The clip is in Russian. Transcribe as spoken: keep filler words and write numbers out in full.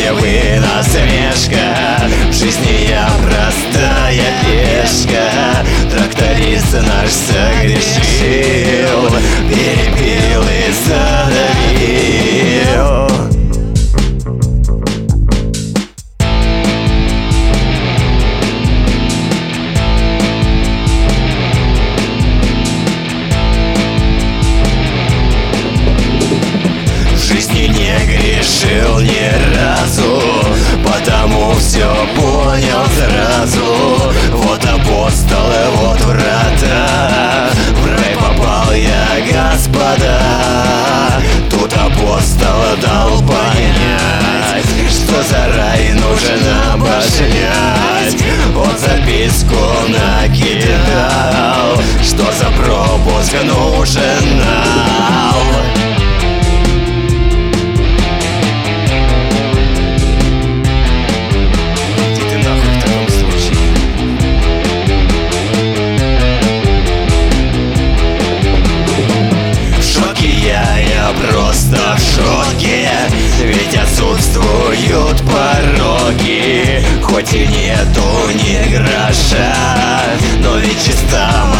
вы насмешка. В жизни я простая пешка. Тракторист наш согрешил, перепил и задавил. В жизни не грешил ни разу, потому все понял сразу. Вот апостолы, вот врата, в рай попал я, господа. Тут апостол дал понять, что за рай нужно обожнять. Он записку накидал, что за пропуск нужен нам. Просто в шоке, ведь отсутствуют пороки. Хоть и нету ни гроша, но ведь чиста